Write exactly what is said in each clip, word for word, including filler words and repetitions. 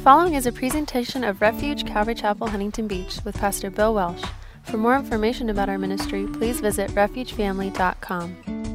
following is a presentation of Refuge Calvary Chapel, Huntington Beach with Pastor Bill Welsh. For more information about our ministry, please visit refuge family dot com.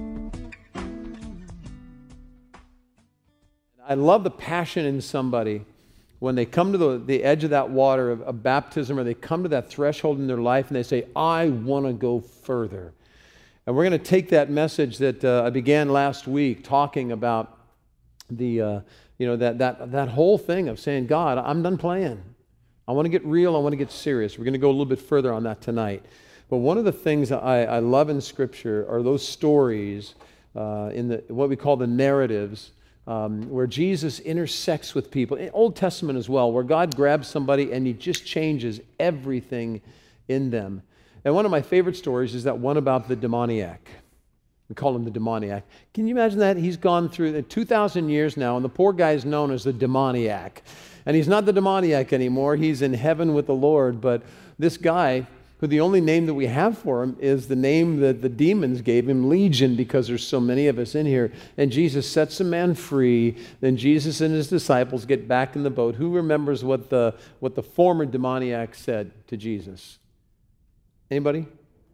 I love the passion in somebody when they come to the, the edge of that water of, of baptism, or they come to that threshold in their life and they say, I want to go further. And we're going to take that message that uh, I began last week talking about the, uh, you know, that, that, that whole thing of saying, God, I'm done playing. I want to get real. I want to get serious. We're going to go a little bit further on that tonight. But one of the things that I, I love in Scripture are those stories uh, in the what we call the narratives, um, where Jesus intersects with people. In Old Testament as well, where God grabs somebody and He just changes everything in them. And one of my favorite stories is that one about the demoniac. We call him the demoniac. Can you imagine that? He's gone through two thousand years now, and the poor guy is known as the demoniac. And he's not the demoniac anymore. He's in heaven with the Lord. But this guy, who the only name that we have for him is the name that the demons gave him, Legion, because there's so many of us in here. And Jesus sets the man free. Then Jesus and his disciples get back in the boat. Who remembers what the what the former demoniac said to Jesus? Anybody?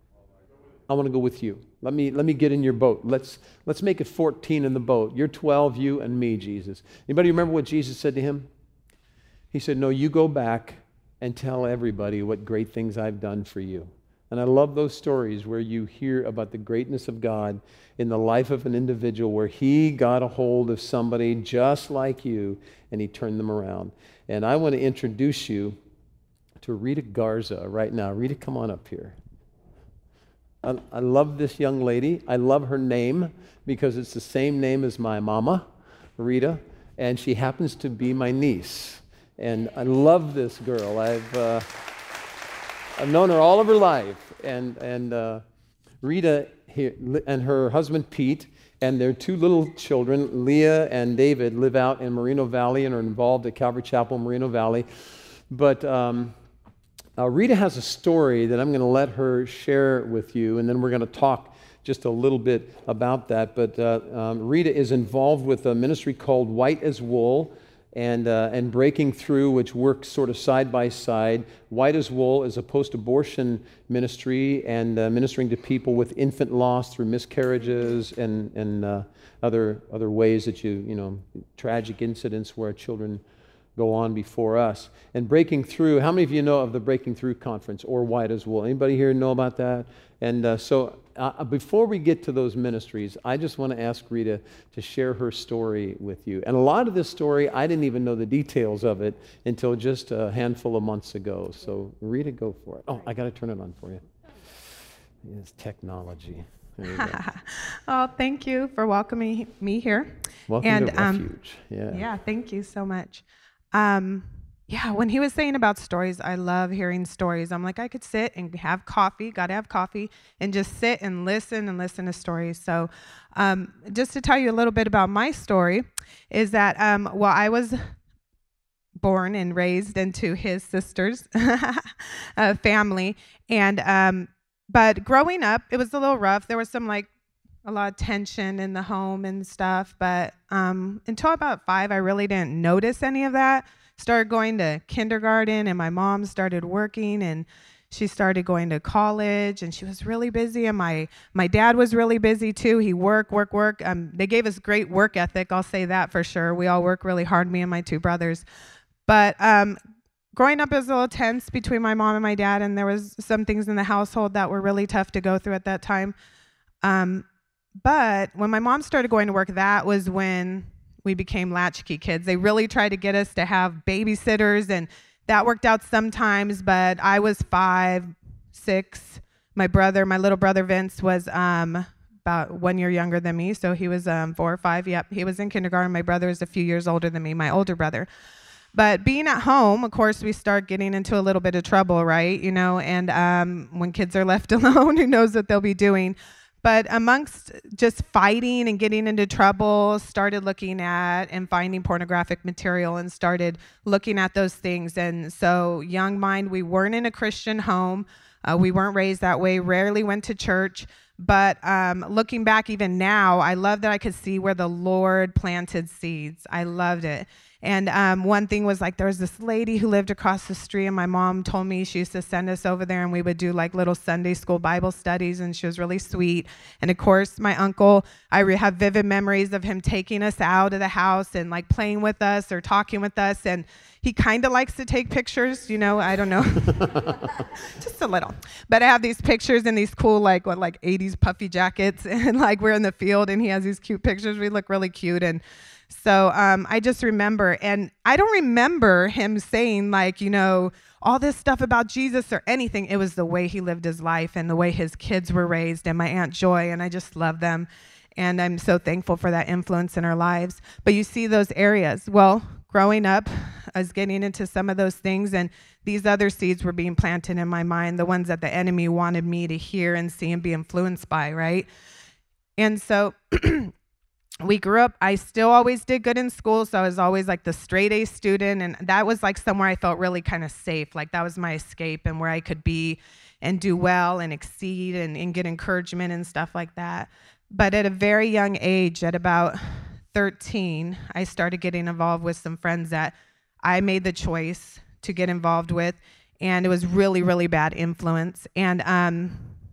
I want to go with you. Let me let me get in your boat. Let's let's make it fourteen in the boat. You're twelve, you and me, Jesus. Anybody remember what Jesus said to him? He said, no, you go back and tell everybody what great things I've done for you. And I love those stories where you hear about the greatness of God in the life of an individual, where He got a hold of somebody just like you and He turned them around. And I want to introduce you to Rita Garza right now. Rita, come on up here. I, I love this young lady. I love her name because it's the same name as my mama, Rita, and she happens to be my niece. And I love this girl. I've uh, I've known her all of her life. And and uh, Rita here, and her husband Pete and their two little children, Leah and David, live out in Moreno Valley and are involved at Calvary Chapel, Moreno Valley. But um, uh, Rita has a story that I'm going to let her share with you, and then we're going to talk just a little bit about that. But uh, um, Rita is involved with a ministry called White as Wool, and uh, and Breaking Through, which works sort of side by side. White as Wool is a post-abortion ministry and uh, ministering to people with infant loss through miscarriages and and uh, other other ways that you you know tragic incidents where children go on before us. And Breaking Through. How many of you know of the Breaking Through conference or White as Wool? Anybody here know about that? And uh, so. Uh, before we get to those ministries, I just want to ask Rita to share her story with you. And a lot of this story, I didn't even know the details of it until just a handful of months ago. So Rita, go for it. Oh, I got to turn it on for you. It's technology. There you go. Oh, thank you for welcoming me here. Welcome and, to um, Refuge. Yeah. Yeah, thank you so much. Um, Yeah, when he was saying about stories, I love hearing stories. I'm like, I could sit and have coffee, got to have coffee, and just sit and listen and listen to stories. So um, just to tell you a little bit about my story is that, um, well, I was born and raised into his sister's uh, family. And um, but growing up, it was a little rough. There was some like a lot of tension in the home and stuff. But um, until about five, I really didn't notice any of that. Started going to kindergarten, and my mom started working, and she started going to college, and she was really busy, and my my dad was really busy too. He worked, work, work. Um, they gave us great work ethic, I'll say that for sure. We all work really hard, me and my two brothers. But um, growing up, it was a little tense between my mom and my dad, and there was some things in the household that were really tough to go through at that time. Um, but when my mom started going to work, that was when we became latchkey kids. They really tried to get us to have babysitters, and that worked out sometimes, but I was five, six. My brother, my little brother Vince was um, about one year younger than me, so he was um, four or five. Yep, he was in kindergarten. My brother is a few years older than me, my older brother. But being at home, of course, we start getting into a little bit of trouble, right? You know, and um, when kids are left alone, who knows what they'll be doing? But amongst just fighting and getting into trouble, started looking at and finding pornographic material and started looking at those things. And so young mind, we weren't in a Christian home. Uh, we weren't raised that way, rarely went to church. But um, looking back even now, I love that I could see where the Lord planted seeds. I loved it. And um, one thing was like, there was this lady who lived across the street, and my mom told me she used to send us over there, and we would do like little Sunday school Bible studies, and she was really sweet. And of course, my uncle, I re- have vivid memories of him taking us out of the house and like playing with us or talking with us. And he kind of likes to take pictures, you know, I don't know, just a little. But I have these pictures in these cool, like, what, like eighties puffy jackets, and like we're in the field, and he has these cute pictures. We look really cute. And so um, I just remember, and I don't remember him saying like, you know, all this stuff about Jesus or anything. It was the way he lived his life and the way his kids were raised, and my Aunt Joy, and I just love them. And I'm so thankful for that influence in our lives. But you see those areas. Well, growing up, I was getting into some of those things, and these other seeds were being planted in my mind, the ones that the enemy wanted me to hear and see and be influenced by, right? And so we grew up, I still always did good in school, so I was always like the straight A student, and that was like somewhere I felt really kind of safe, like that was my escape and where I could be and do well and exceed and, and get encouragement and stuff like that. But at a very young age, at about thirteen, I started getting involved with some friends that I made the choice to get involved with, and it was really, really bad influence, and um,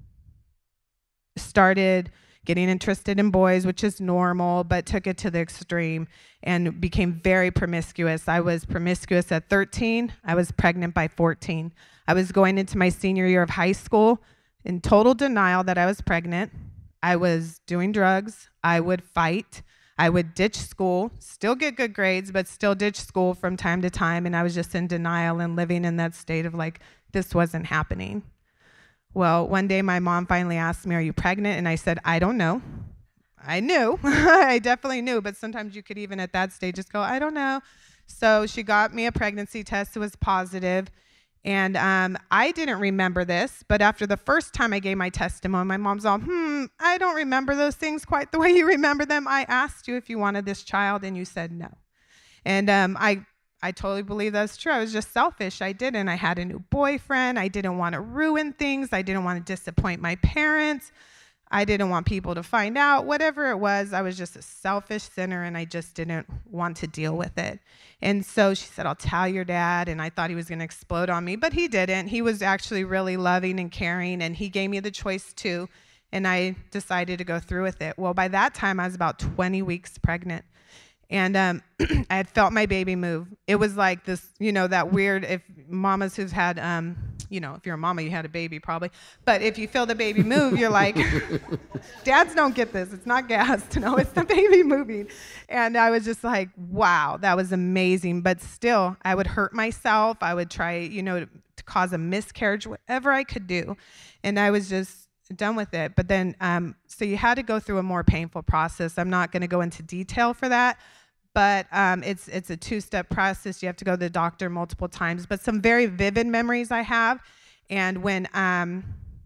started getting interested in boys, which is normal, but took it to the extreme and became very promiscuous. I was promiscuous at thirteen. I was pregnant by fourteen. I was going into my senior year of high school in total denial that I was pregnant. I was doing drugs. I would fight. I would ditch school, still get good grades, but still ditch school from time to time. And I was just in denial and living in that state of like, this wasn't happening. Well, one day my mom finally asked me, are you pregnant? And I said, I don't know. I knew. I definitely knew. But sometimes you could even at that stage just go, I don't know. So she got me a pregnancy test. It was positive. And um, I didn't remember this. But after the first time I gave my testimony, my mom's all, hmm, I don't remember those things quite the way you remember them. I asked you if you wanted this child, and you said no. And um, I I totally believe that's true. I was just selfish. I didn't. I had a new boyfriend. I didn't want to ruin things. I didn't want to disappoint my parents. I didn't want people to find out. Whatever it was, I was just a selfish sinner, and I just didn't want to deal with it. And so she said, I'll tell your dad. And I thought he was going to explode on me, but he didn't. He was actually really loving and caring, and he gave me the choice too. And I decided to go through with it. Well, by that time, I was about twenty weeks pregnant. And um, I had felt my baby move. It was like this, you know, that weird, if mamas who've had, um, you know, if you're a mama, you had a baby probably. But if you feel the baby move, you're like, dads don't get this. It's not gas. No, it's the baby moving. And I was just like, wow, that was amazing. But still, I would hurt myself. I would try, you know, to, to cause a miscarriage, whatever I could do. And I was just done with it. But then, um, so you had to go through a more painful process. I'm not going to go into detail for that, but um, it's it's a two-step process. You have to go to the doctor multiple times. But some very vivid memories I have. And when um,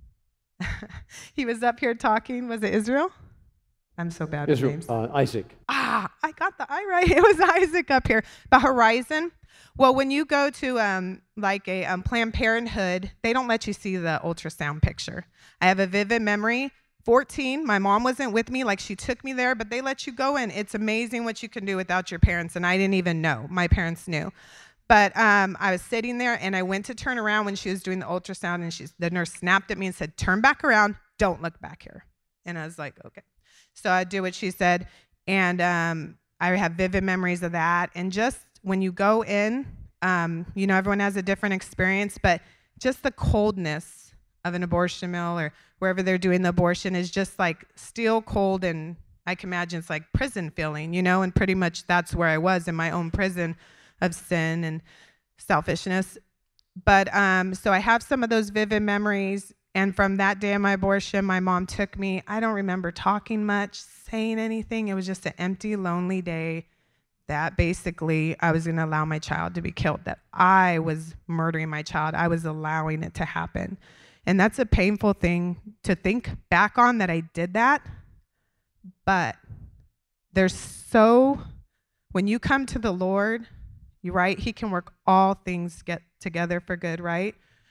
he was up here talking, was it Israel? I'm so bad Israel, with names. Uh, Isaac. Ah, I got the I right. It was Isaac up here. The Horizon. Well, when you go to um, like a um, Planned Parenthood, they don't let you see the ultrasound picture. I have a vivid memory. fourteen, my mom wasn't with me, like she took me there, but they let you go in. It's amazing what you can do without your parents, and I didn't even know. My parents knew. But um, I was sitting there, and I went to turn around when she was doing the ultrasound, and she, the nurse snapped at me and said, turn back around, don't look back here. And I was like, okay. So I do what she said, and um, I have vivid memories of that. And just when you go in, um, you know, everyone has a different experience, but just the coldness of an abortion mill or wherever they're doing the abortion is just like steel cold, and I can imagine it's like prison feeling, you know, and pretty much that's where I was, in my own prison of sin and selfishness. But um, so I have some of those vivid memories, and from that day of my abortion, my mom took me. I don't remember talking much, saying anything. It was just an empty, lonely day that basically I was going to allow my child to be killed, that I was murdering my child. I was allowing it to happen. And that's a painful thing to think back on, that I did that. But there's so, when you come to the Lord, you right, he can work all things get together for good, right?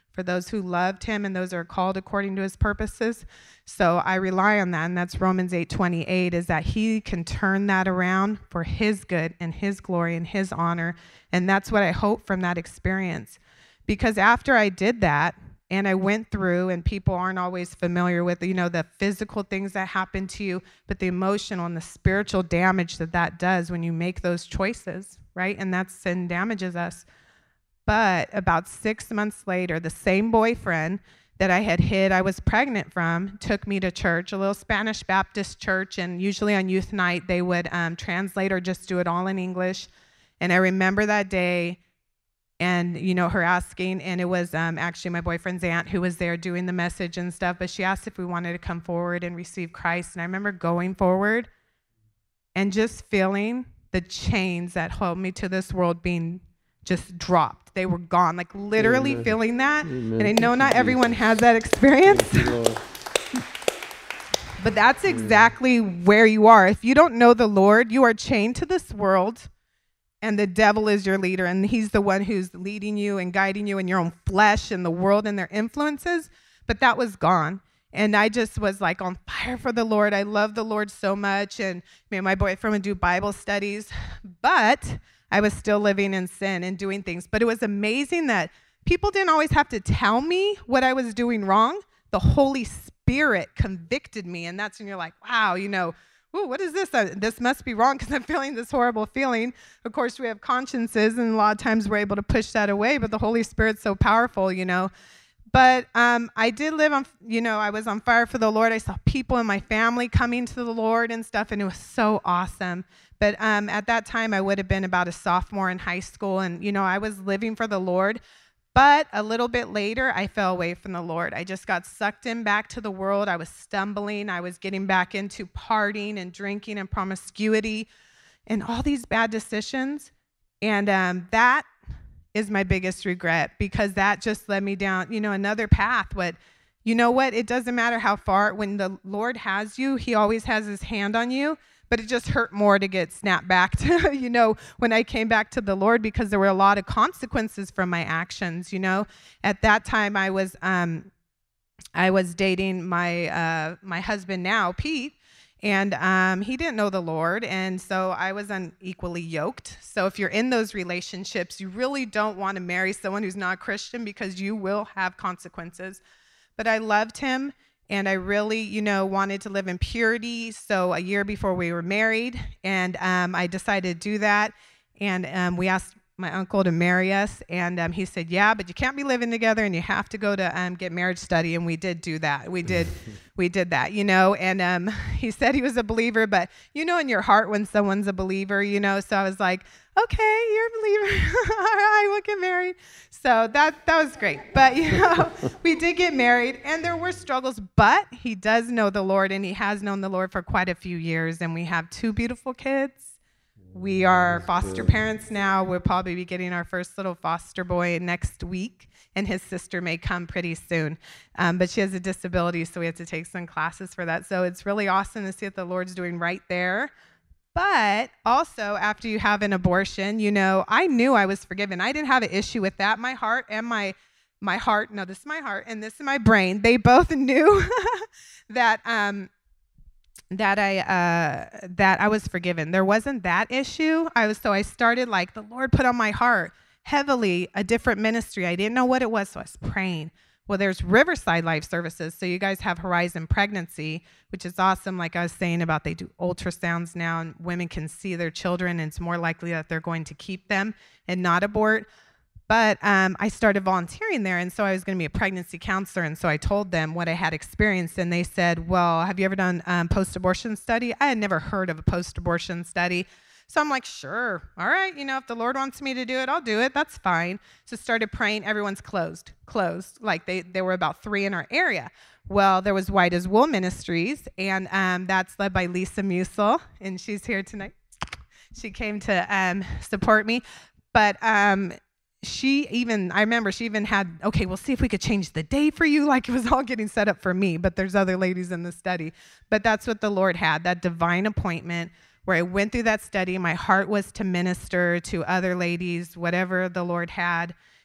for those who loved him and those who are called according to his purposes. So I rely on that, and that's Romans eight twenty-eight, is that he can turn that around for his good and his glory and his honor. And that's what I hope from that experience. Because after I did that, and I went through, and people aren't always familiar with, you know, the physical things that happen to you, but the emotional and the spiritual damage that that does when you make those choices, right? And that sin damages us. But about six months later, the same boyfriend that I had hid I was pregnant from took me to church, a little Spanish Baptist church, and usually on youth night they would um, translate or just do it all in English. And I remember that day, and, you know, her asking, and it was um, actually my boyfriend's aunt who was there doing the message and stuff, but she asked if we wanted to come forward and receive Christ. And I remember going forward and just feeling the chains that held me to this world being just dropped. They were gone, like literally Amen. Feeling that. Amen. And I know not everyone has that experience. But that's exactly where you are. If you don't know the Lord, you are chained to this world. And the devil is your leader, and he's the one who's leading you and guiding you in your own flesh and the world and their influences. But that was gone. And I just was like on fire for the Lord. I love the Lord so much. And me and my boyfriend would do Bible studies. But I was still living in sin and doing things. But it was amazing that people didn't always have to tell me what I was doing wrong. The Holy Spirit convicted me. And that's when you're like, wow, you know, ooh, what is this? Uh, this must be wrong because I'm feeling this horrible feeling. Of course, we have consciences, and a lot of times we're able to push that away, but the Holy Spirit's so powerful, you know. But um, I did live on, you know, I was on fire for the Lord. I saw people in my family coming to the Lord and stuff, and it was so awesome. But um, at that time, I would have been about a sophomore in high school, and, you know, I was living for the Lord. But a little bit later, I fell away from the Lord. I just got sucked in back to the world. I was stumbling. I was getting back into partying and drinking and promiscuity and all these bad decisions. And um, that is my biggest regret, because that just led me down, you know, another path. But you know what? It doesn't matter how far. When the Lord has you, he always has his hand on you. But it just hurt more to get snapped back to, you know, when I came back to the Lord, because there were a lot of consequences from my actions, you know. At that time, I was um, I was dating my uh, my husband now, Pete, and um, he didn't know the Lord, and so I was unequally yoked. So if you're in those relationships, you really don't want to marry someone who's not a Christian, because you will have consequences. But I loved him. And I really, you know, wanted to live in purity. So a year before we were married, and um, I decided to do that. And um, we asked my uncle to marry us, and um, he said, yeah, but you can't be living together, and you have to go to um, get marriage study. And we did do that. We did, we did that, you know. And um, he said he was a believer, but you know in your heart when someone's a believer, you know. So I was like, okay, you're a believer. All right, we'll get married. So that that was great. But, you know, we did get married, and there were struggles. But he does know the Lord, and he has known the Lord for quite a few years. And we have two beautiful kids. We are foster parents now. We'll probably be getting our first little foster boy next week, and his sister may come pretty soon. Um, but she has a disability, so we have to take some classes for that. So it's really awesome to see what the Lord's doing right there. But also, after you have an abortion, you know, I knew I was forgiven. I didn't have an issue with that. My heart and my my heart, no, this is my heart and this is my brain. They both knew that um, that I uh, that I was forgiven. There wasn't that issue. I was so I started like the Lord put on my heart heavily a different ministry. I didn't know what it was, so I was praying. Well, there's Riverside Life Services. So you guys have Horizon Pregnancy, which is awesome. Like I was saying about, they do ultrasounds now, and women can see their children, and it's more likely that they're going to keep them and not abort. But um, I started volunteering there, and so I was going to be a pregnancy counselor. And so I told them what I had experienced, and they said, well, have you ever done um, post-abortion study? I had never heard of a post-abortion study. So I'm like, sure, all right, you know, if the Lord wants me to do it, I'll do it, that's fine. So started praying, everyone's closed, closed. Like they, there were about three in our area. Well, there was White as Wool Ministries, and um, that's led by Lisa Musel, and she's here tonight. She came to um, support me, but um, she even, I remember she even had, okay, we'll see if we could change the day for you, like it was all getting set up for me, but there's other ladies in the study. But that's what the Lord had, that divine appointment, where I went through that study. My heart was to minister to other ladies, whatever the Lord had.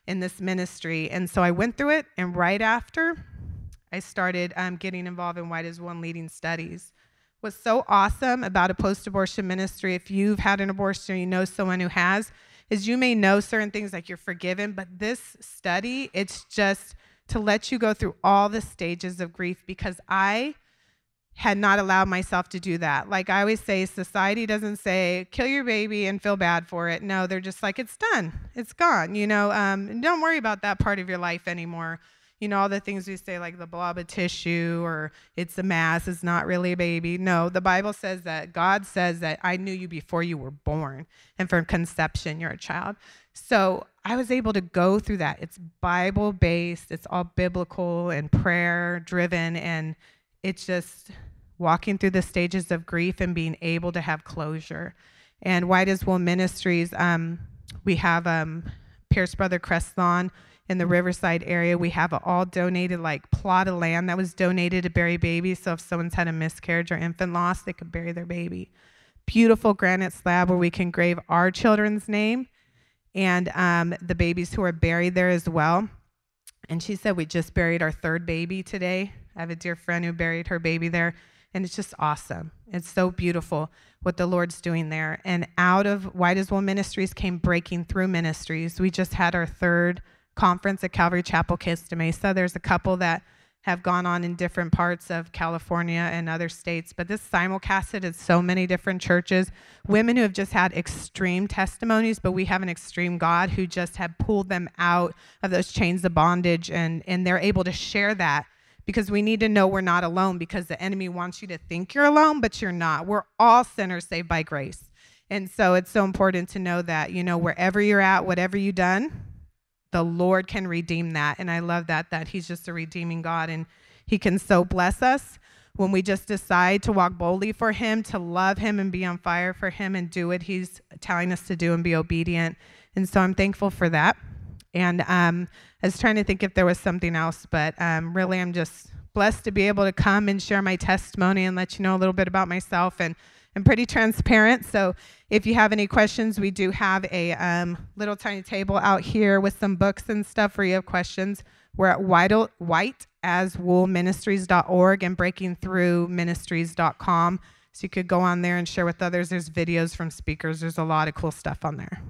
in this ministry. And so I went through it, and right after, I started um, getting involved in White as One leading studies. What's so awesome about a post-abortion ministry, if you've had an abortion or you know someone who has, is you may know certain things like you're forgiven, but this study, it's just to let you go through all the stages of grief, because I had not allowed myself to do that. Like I always say, society doesn't say, kill your baby and feel bad for it. No, they're just like, it's done. It's gone. You know, um, don't worry about that part of your life anymore. You know, all the things we say, like the blob of tissue or it's a mass, it's not really a baby. No, the Bible says that God says that I knew you before you were born, and from conception, you're a child. So I was able to go through that. It's Bible-based. It's all biblical and prayer-driven, and it's just walking through the stages of grief and being able to have closure. And White as One Ministries, um, we have um, Pierce Brother Cresslawn in the Riverside area. We have an all donated like plot of land that was donated to bury babies. So if someone's had a miscarriage or infant loss, they could bury their baby. Beautiful granite slab where we can grave our children's name and um, the babies who are buried there as well. And she said, we just buried our third baby today. I have a dear friend who buried her baby there. And it's just awesome. It's so beautiful what the Lord's doing there. And out of White as One Ministries came Breaking Through Ministries. We just had our third conference at Calvary Chapel, Costa Mesa. There's a couple that have gone on in different parts of California and other states, but this simulcasted at so many different churches. Women who have just had extreme testimonies, but we have an extreme God who just have pulled them out of those chains of bondage, and, and they're able to share that, because we need to know we're not alone, because the enemy wants you to think you're alone, but you're not. We're all sinners saved by grace. And so it's so important to know that, you know, wherever you're at, whatever you've done, the Lord can redeem that. And I love that, that he's just a redeeming God, and he can so bless us when we just decide to walk boldly for him, to love him and be on fire for him and do what he's telling us to do and be obedient. And so I'm thankful for that. And um, I was trying to think if there was something else, but um, really I'm just blessed to be able to come and share my testimony and let you know a little bit about myself. And I'm pretty transparent, so if you have any questions, we do have a um, little tiny table out here with some books and stuff where you have questions. We're at white as wool ministries dot org and breaking through ministries dot com, so you could go on there and share with others. There's videos from speakers. There's a lot of cool stuff on there.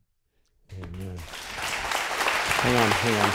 Amen. Hang on,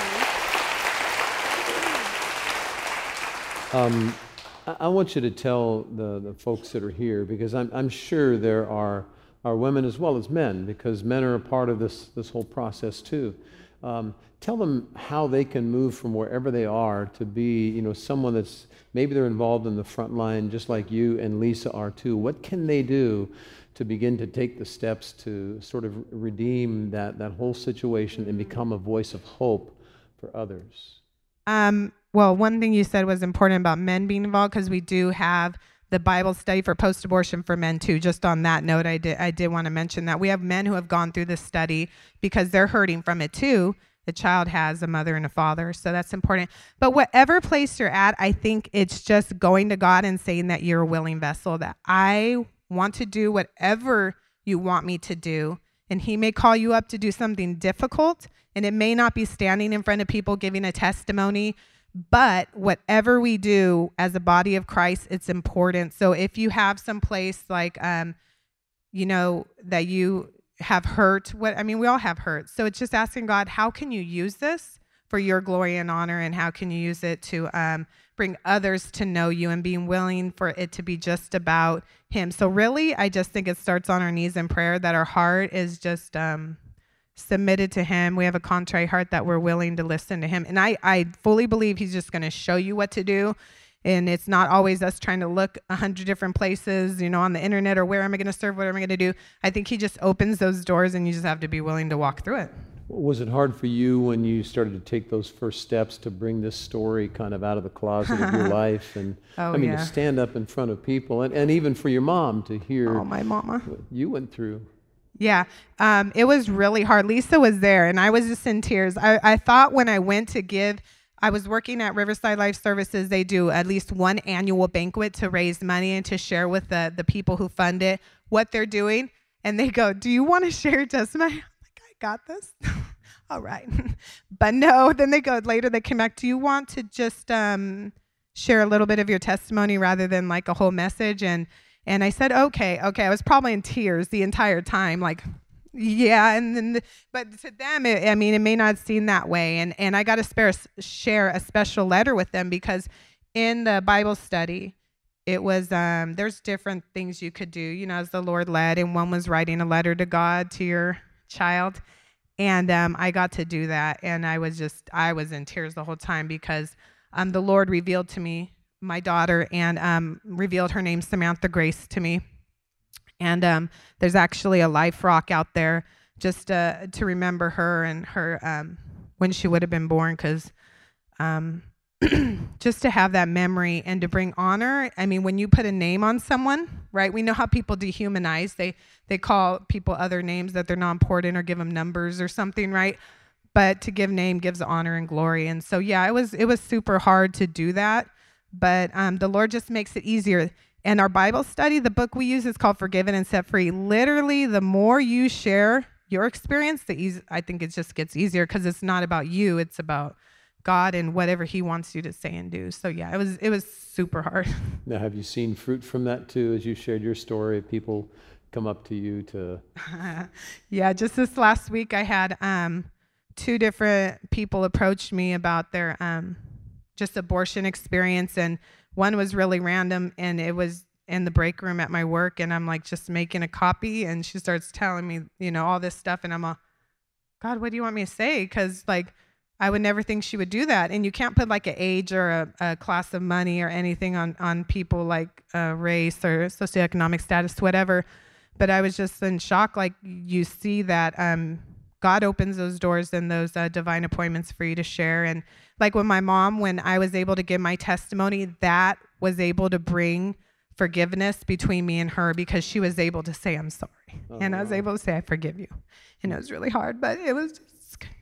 hang on. Um, I want you to tell the, the folks that are here, because I'm, I'm sure there are, are women as well as men, because men are a part of this, this whole process too. Um, tell them how they can move from wherever they are to be, you know, someone that's, maybe they're involved in the front line just like you and Lisa are too. What can they do to begin to take the steps to sort of redeem that, that whole situation and become a voice of hope for others? Um, well, one thing you said was important about men being involved, because we do have the Bible study for post-abortion for men too. Just on that note, I did I did want to mention that we have men who have gone through this study because they're hurting from it too. The child has a mother and a father, so that's important. But whatever place you're at, I think it's just going to God and saying that you're a willing vessel, that I want to do whatever you want me to do. And he may call you up to do something difficult, and it may not be standing in front of people giving a testimony, but whatever we do as a body of Christ, it's important. So if you have some place like, um, you know, that you have hurt, what I mean, we all have hurt. So it's just asking God, how can you use this for your glory and honor, and how can you use it to um, bring others to know you, and being willing for it to be just about him. So really, I just think it starts on our knees in prayer, that our heart is just um, submitted to him. We have a contrite heart, that we're willing to listen to him. And I, I fully believe he's just going to show you what to do. And it's not always us trying to look a hundred different places, you know, on the internet, or where am I going to serve? What am I going to do? I think he just opens those doors, and you just have to be willing to walk through it. Was it hard for you when you started to take those first steps to bring this story kind of out of the closet of your life? And oh, I mean, yeah. to stand up in front of people, and, and even for your mom to hear oh, my mama. what you went through. Yeah, um, it was really hard. Lisa was there, and I was just in tears. I, I thought when I went to give, I was working at Riverside Life Services. They do at least one annual banquet to raise money and to share with the, the people who fund it what they're doing. And they go, do you want to share your testimony? I'm like, I got this. all right. But no, then they go later, they came back, do you want to just um, share a little bit of your testimony rather than like a whole message? And and I said, okay, okay. I was probably in tears the entire time, like, yeah. And then, the, but to them, it, I mean, it may not seem that way. And and I got to spare, share a special letter with them because in the Bible study, it was, um, there's different things you could do, you know, as the Lord led. And one was writing a letter to God, to your child. And um, I got to do that. And I was just, I was in tears the whole time because um, the Lord revealed to me my daughter and um, revealed her name, Samantha Grace, to me. And um, there's actually a life rock out there just uh, to remember her and her um, when she would have been born, because um, just to have that memory and to bring honor. I mean, when you put a name on someone, right? We know how people dehumanize. They they call people other names that they're not important or give them numbers or something, right? But to give name gives honor and glory. And so, yeah, it was it was super hard to do that. But um, the Lord just makes it easier. And our Bible study, the book we use is called Forgiven and Set Free. Literally, the more you share your experience, the easy, I think it just gets easier because it's not about you. It's about God and whatever he wants you to say and do. So yeah, it was it was super hard. Now, have you seen fruit from that too? As you shared your story, people come up to you to... Yeah, just this last week I had um, two different people approach me about their um, just abortion experience, and one was really random, and it was in the break room at my work, and I'm like just making a copy, and she starts telling me, you know, all this stuff, and I'm all, God, what do you want me to say? Because like, I would never think she would do that. And you can't put like an age or a, a class of money or anything on, on people like uh, race or socioeconomic status, whatever. But I was just in shock. Like you see that um, God opens those doors and those uh, divine appointments for you to share. And like with my mom, when I was able to give my testimony, that was able to bring forgiveness between me and her because she was able to say, I'm sorry. Oh, and I was wow. able to say, I forgive you. And it was really hard, but it was just...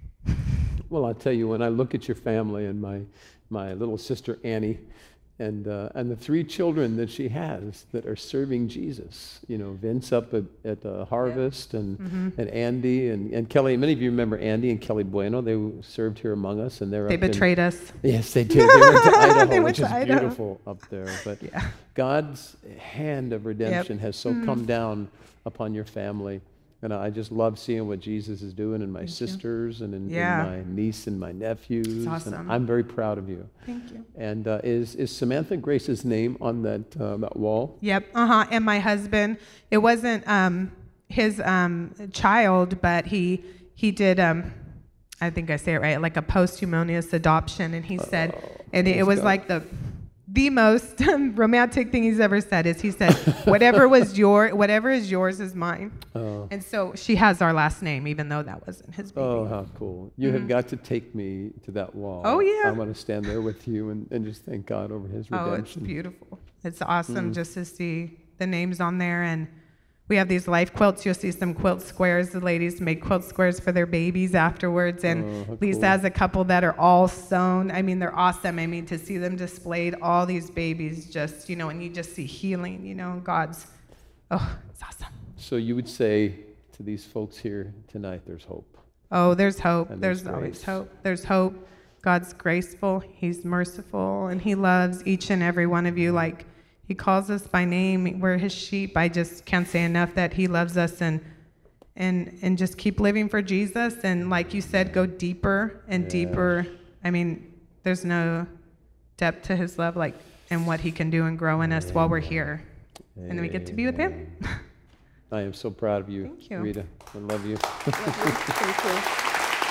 Well, I'll tell you, when I look at your family and my my little sister Annie and uh, and the three children that she has that are serving Jesus, you know, Vince up at, at uh, Harvest, yeah. and mm-hmm. and Andy and, and Kelly. Many of you remember Andy and Kelly Bueno. They served here among us, and they're they up betrayed in, us. Yes, they did. They went to Idaho, went which to is Idaho. beautiful up there. But yeah. God's hand of redemption yep. has so mm. come down upon your family. And I just love seeing what Jesus is doing in my Thank sisters you. and in, yeah. in my niece and my nephews. It's awesome. And I'm very proud of you. Thank you. And uh, is is Samantha Grace's name on that uh, that wall? Yep. Uh huh. And my husband. It wasn't um, his um, child, but he he did. Um, I think I say it right, like a posthumous adoption. And he oh, said, and it, it was God. like the. The most romantic thing he's ever said is he said, whatever was your, whatever is yours is mine. Oh. And so she has our last name, even though that wasn't his baby. Oh, how cool. You mm-hmm. have got to take me to that wall. Oh, yeah. I want to stand there with you and, and just thank God over his redemption. Oh, it's beautiful. It's awesome mm. just to see the names on there. And we have these life quilts. You'll see some quilt squares. The ladies make quilt squares for their babies afterwards. And oh, Lisa cool. has a couple that are all sewn. I mean, they're awesome. I mean, to see them displayed, all these babies just, you know, and you just see healing, you know, God's, oh, it's awesome. So you would say to these folks here tonight, there's hope. Oh, there's hope. And there's, there's always hope. There's hope. God's graceful. He's merciful. And he loves each and every one of you like he calls us by name. We're his sheep. I just can't say enough that he loves us, and and and just keep living for Jesus. And like you said, go deeper and yeah. deeper. I mean, there's no depth to his love, like, and what he can do and grow in us Amen. While we're here. Amen. And then we get to be with him. I am so proud of you, Thank you. Rita. I love you. Love you. Thank you.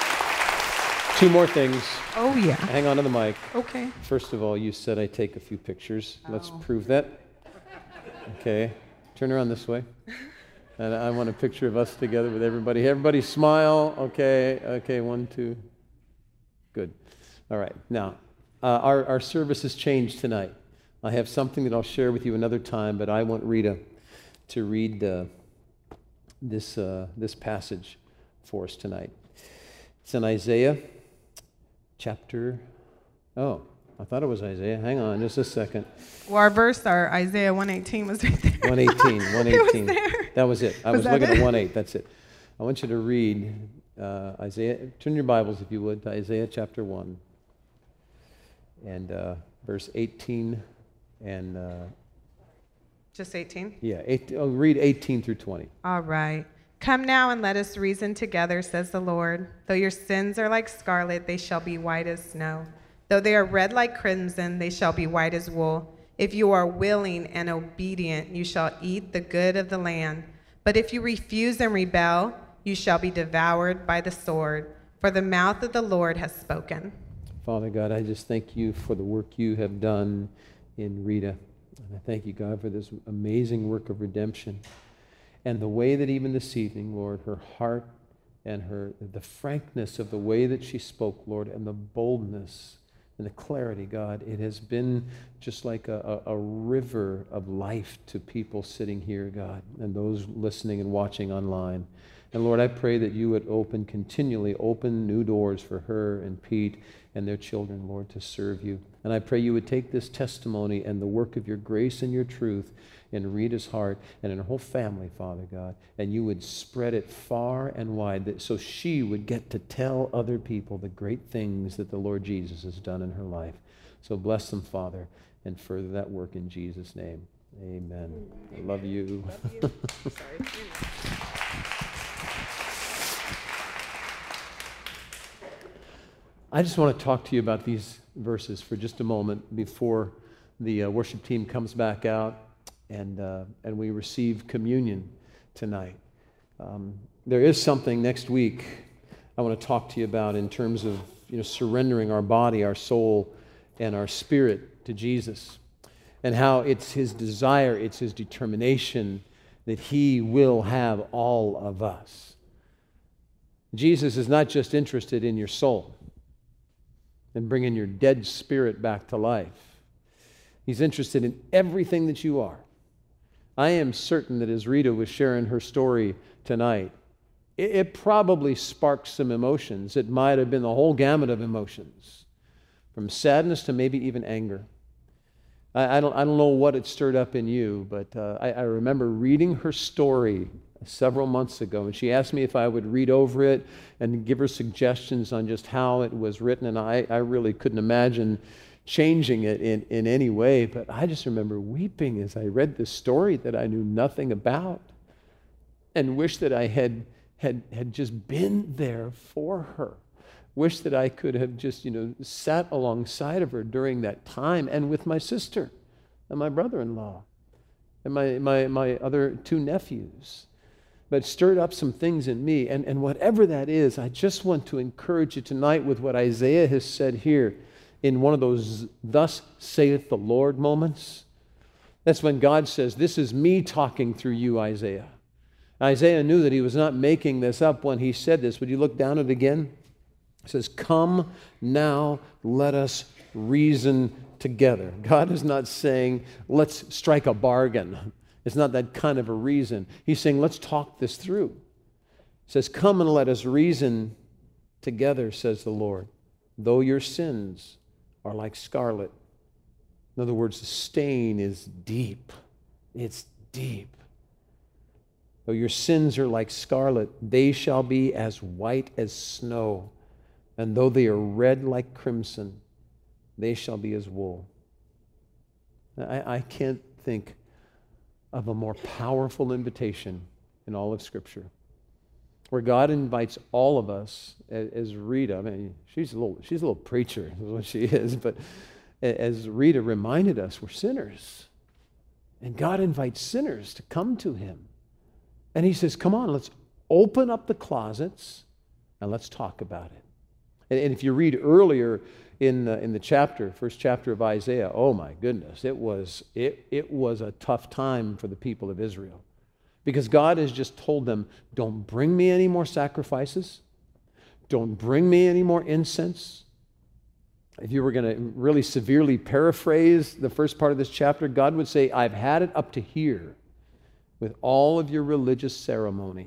Two more things. Oh, yeah. Hang on to the mic. Okay. First of all, you said I take a few pictures. Oh. Let's prove that. Okay. Turn around this way. And I want a picture of us together with everybody. Everybody smile. Okay. Okay. One, two. Good. All right. Now, uh, our, our service has changed tonight. I have something that I'll share with you another time, but I want Rita to read uh, this, uh, this passage for us tonight. It's in Isaiah. Chapter, oh, I thought it was Isaiah. Hang on just a second. Well, our verse, our Isaiah one eighteen was right there. one eighteen, one eighteen. It was there. That was it. I was, was looking it? at one eight, that's it. I want you to read uh, Isaiah, turn your Bibles, if you would, to Isaiah chapter one and uh, verse eighteen and... Uh, Just eighteen? yeah, eight, oh, read eighteen through twenty. All right. Come now and let us reason together, says the Lord. Though your sins are like scarlet, they shall be white as snow. Though they are red like crimson, they shall be white as wool. If you are willing and obedient, you shall eat the good of the land. But if you refuse and rebel, you shall be devoured by the sword. For the mouth of the Lord has spoken. Father God, I just thank you for the work you have done in Rita. And I thank you, God, for this amazing work of redemption. And the way that even this evening, Lord, her heart and her the frankness of the way that she spoke, Lord, and the boldness and the clarity, God, it has been just like a, a, a river of life to people sitting here, God, and those listening and watching online. And Lord, I pray that you would open, continually open new doors for her and Pete and their children, Lord, to serve you. And I pray you would take this testimony and the work of your grace and your truth in Rita's heart and in her whole family, Father God, and you would spread it far and wide that, so she would get to tell other people the great things that the Lord Jesus has done in her life. So bless them, Father, and further that work in Jesus' name. Amen. I love you. Love you. Sorry. I just want to talk to you about these verses for just a moment before the uh, worship team comes back out and uh, and we receive communion tonight. Um, there is something next week I want to talk to you about in terms of you know surrendering our body, our soul, and our spirit to Jesus, and how it's His desire, it's His determination that He will have all of us. Jesus is not just interested in your soul and bringing your dead spirit back to life. He's interested in everything that you are. I am certain that as Rita was sharing her story tonight, it, it probably sparked some emotions. It might have been the whole gamut of emotions, from sadness to maybe even anger. I, I, don't, I don't know what it stirred up in you, but uh, I, I remember reading her story several months ago, and she asked me if I would read over it and give her suggestions on just how it was written, and I, I really couldn't imagine changing it in, in any way, but I just remember weeping as I read this story that I knew nothing about and wish that I had, had, had just been there for her. Wish that I could have just, you know, sat alongside of her during that time, and with my sister and my brother-in-law and my, my, my other two nephews. But stirred up some things in me. And, and whatever that is, I just want to encourage you tonight with what Isaiah has said here in one of those thus saith the Lord moments. That's when God says, this is me talking through you, Isaiah. Isaiah knew that he was not making this up when he said this. Would you look down at it again? It says, come now, let us reason together. God is not saying, let's strike a bargain. It's not that kind of a reason. He's saying, let's talk this through. He says, come and let us reason together, says the Lord. Though your sins are like scarlet. In other words, the stain is deep. It's deep. Though your sins are like scarlet, they shall be as white as snow. And though they are red like crimson, they shall be as wool. I, I can't think of a more powerful invitation in all of Scripture, where God invites all of us, as Rita, I mean, she's a little, she's a little preacher, is what she is, but as Rita reminded us, we're sinners. And God invites sinners to come to Him. And He says, come on, let's open up the closets and let's talk about it. And, and if you read earlier in the, in the chapter, first chapter of Isaiah, oh my goodness, it was, it, it was a tough time for the people of Israel. Because God has just told them, don't bring me any more sacrifices. Don't bring me any more incense. If you were going to really severely paraphrase the first part of this chapter, God would say, I've had it up to here with all of your religious ceremony.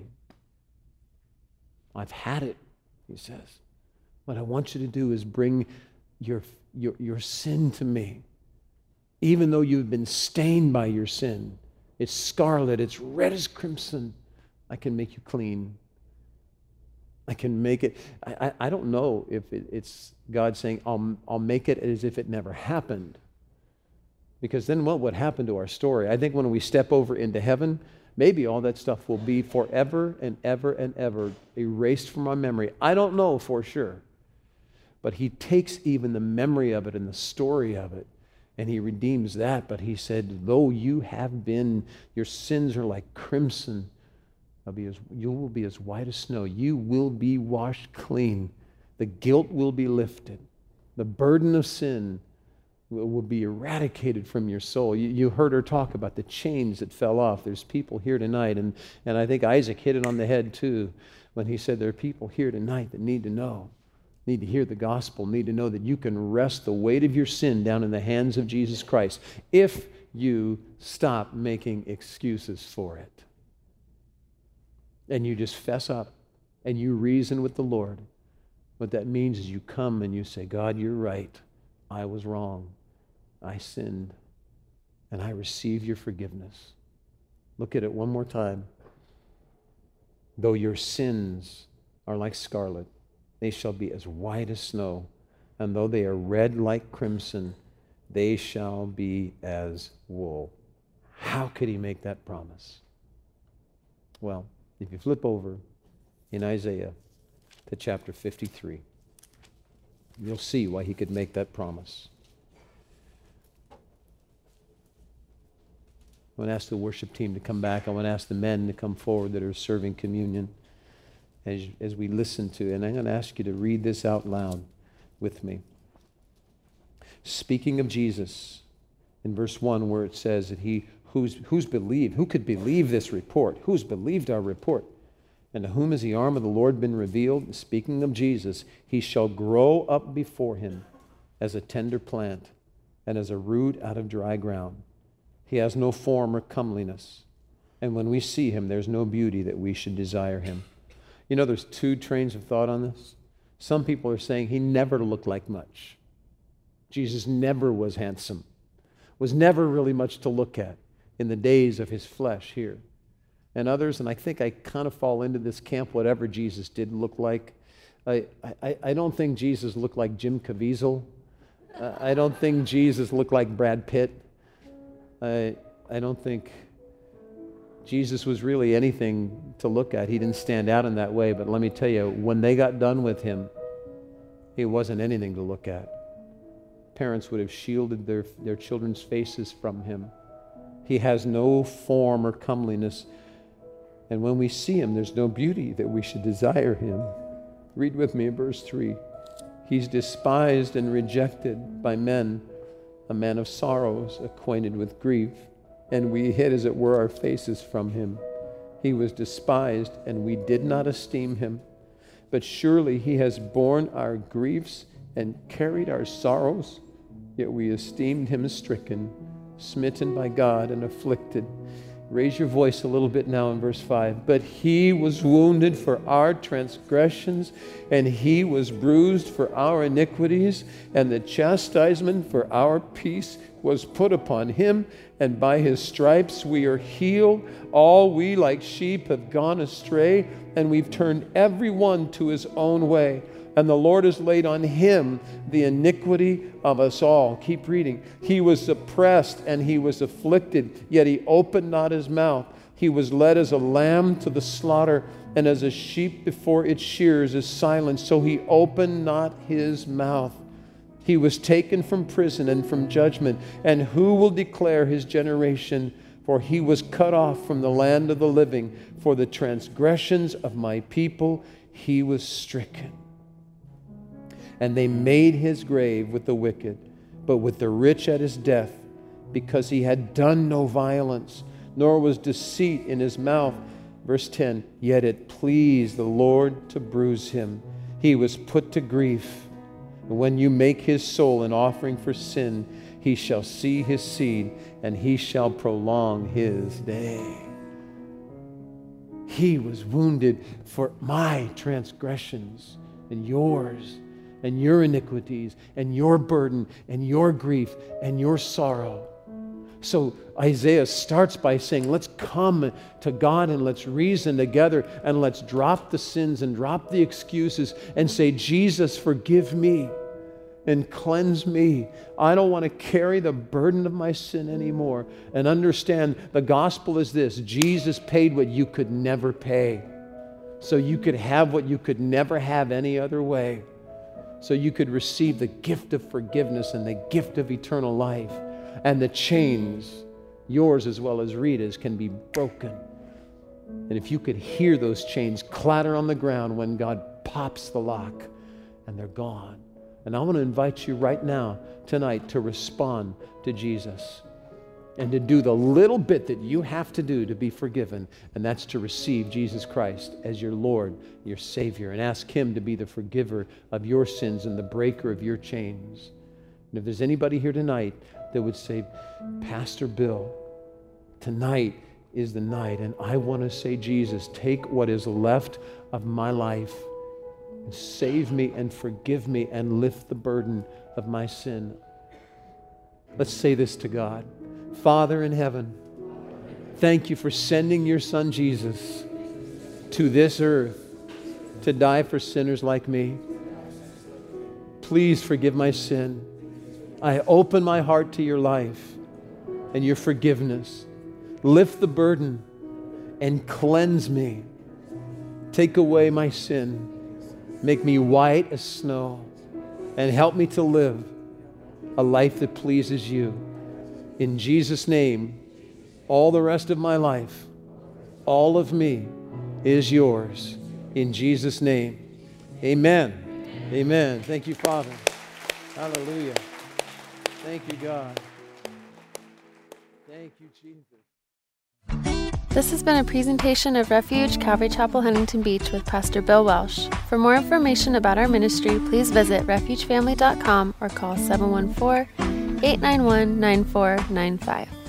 I've had it, He says. What I want you to do is bring your, your, your sin to me. Even though you've been stained by your sin, it's scarlet, it's red as crimson, I can make you clean. I can make it. I, I, I don't know if it, it's God saying, I'll, I'll make it as if it never happened. Because then what would happen to our story? I think when we step over into heaven, maybe all that stuff will be forever and ever and ever erased from our memory. I don't know for sure. But he takes even the memory of it and the story of it, and he redeems that. But he said, though you have been, your sins are like crimson, I'll be as, you will be as white as snow. You will be washed clean. The guilt will be lifted. The burden of sin will, will be eradicated from your soul. You, you heard her talk about the chains that fell off. There's people here tonight, and, and I think Isaac hit it on the head too when he said there are people here tonight that need to know, need to hear the gospel, need to know that you can rest the weight of your sin down in the hands of Jesus Christ if you stop making excuses for it. And you just fess up and you reason with the Lord. What that means is you come and you say, God, you're right. I was wrong. I sinned. And I receive your forgiveness. Look at it one more time. Though your sins are like scarlet, they shall be as white as snow. And though they are red like crimson, they shall be as wool. How could he make that promise? Well, if you flip over in Isaiah to chapter fifty-three, you'll see why he could make that promise. I want to ask the worship team to come back. I want to ask the men to come forward that are serving communion as, as we listen to. And I'm going to ask you to read this out loud with me. Speaking of Jesus, in verse one where it says that he Who's, who's believed? Who could believe this report? Who's believed our report? And to whom has the arm of the Lord been revealed? Speaking of Jesus, he shall grow up before him as a tender plant and as a root out of dry ground. He has no form or comeliness. And when we see him, there's no beauty that we should desire him. You know, there's two trains of thought on this. Some people are saying he never looked like much. Jesus never was handsome, was never really much to look at in the days of his flesh here. And others, and I think I kind of fall into this camp, whatever Jesus did look like. I, I, I don't think Jesus looked like Jim Caviezel. Uh, I don't think Jesus looked like Brad Pitt. I, I don't think Jesus was really anything to look at. He didn't stand out in that way, but let me tell you, when they got done with him, he wasn't anything to look at. Parents would have shielded their, their children's faces from him. He has no form or comeliness. And when we see him, there's no beauty that we should desire him. Read with me in verse three. He's despised and rejected by men, a man of sorrows, acquainted with grief. And we hid, as it were, our faces from him. He was despised, and we did not esteem him. But surely he has borne our griefs and carried our sorrows. Yet we esteemed him stricken, smitten by God, and afflicted. Raise your voice a little bit now in verse five. But he was wounded for our transgressions, and he was bruised for our iniquities, and the chastisement for our peace was put upon him, and by his stripes we are healed. All we like sheep have gone astray, and we've turned every one to his own way. And the Lord has laid on him the iniquity of us all. Keep reading. He was oppressed and he was afflicted, yet he opened not his mouth. He was led as a lamb to the slaughter, and as a sheep before its shears is silent, so he opened not his mouth. He was taken from prison and from judgment. And who will declare his generation? For he was cut off from the land of the living. For the transgressions of my people he was stricken. And they made his grave with the wicked, but with the rich at his death, because he had done no violence, nor was deceit in his mouth. Verse ten, yet it pleased the Lord to bruise him. He was put to grief. When you make his soul an offering for sin, he shall see his seed, and he shall prolong his day. He was wounded for my transgressions and yours, and your iniquities, and your burden, and your grief, and your sorrow. So Isaiah starts by saying, let's come to God and let's reason together and let's drop the sins and drop the excuses and say, Jesus, forgive me and cleanse me. I don't want to carry the burden of my sin anymore. And understand the gospel is this: Jesus paid what you could never pay, so you could have what you could never have any other way, so you could receive the gift of forgiveness and the gift of eternal life. And the chains, yours as well as Rita's, can be broken. And if you could hear those chains clatter on the ground when God pops the lock, and they're gone. And I want to invite you right now, tonight, to respond to Jesus and to do the little bit that you have to do to be forgiven, and that's to receive Jesus Christ as your Lord, your Savior, and ask Him to be the forgiver of your sins and the breaker of your chains. And if there's anybody here tonight that would say, Pastor Bill, tonight is the night, and I want to say, Jesus, take what is left of my life and save me and forgive me and lift the burden of my sin. Let's say this to God. Father in heaven, thank you for sending your Son Jesus to this earth to die for sinners like me. Please forgive my sin. I open my heart to your life and your forgiveness. Lift the burden and cleanse me. Take away my sin. Make me white as snow, and help me to live a life that pleases you. In Jesus' name, all the rest of my life, all of me is yours. In Jesus' name, amen. Amen. Thank you, Father. Hallelujah. Thank you, God. Thank you, Jesus. This has been a presentation of Refuge Calvary Chapel, Huntington Beach with Pastor Bill Welsh. For more information about our ministry, please visit refuge family dot com or call seven one four, eight nine one, nine four nine five.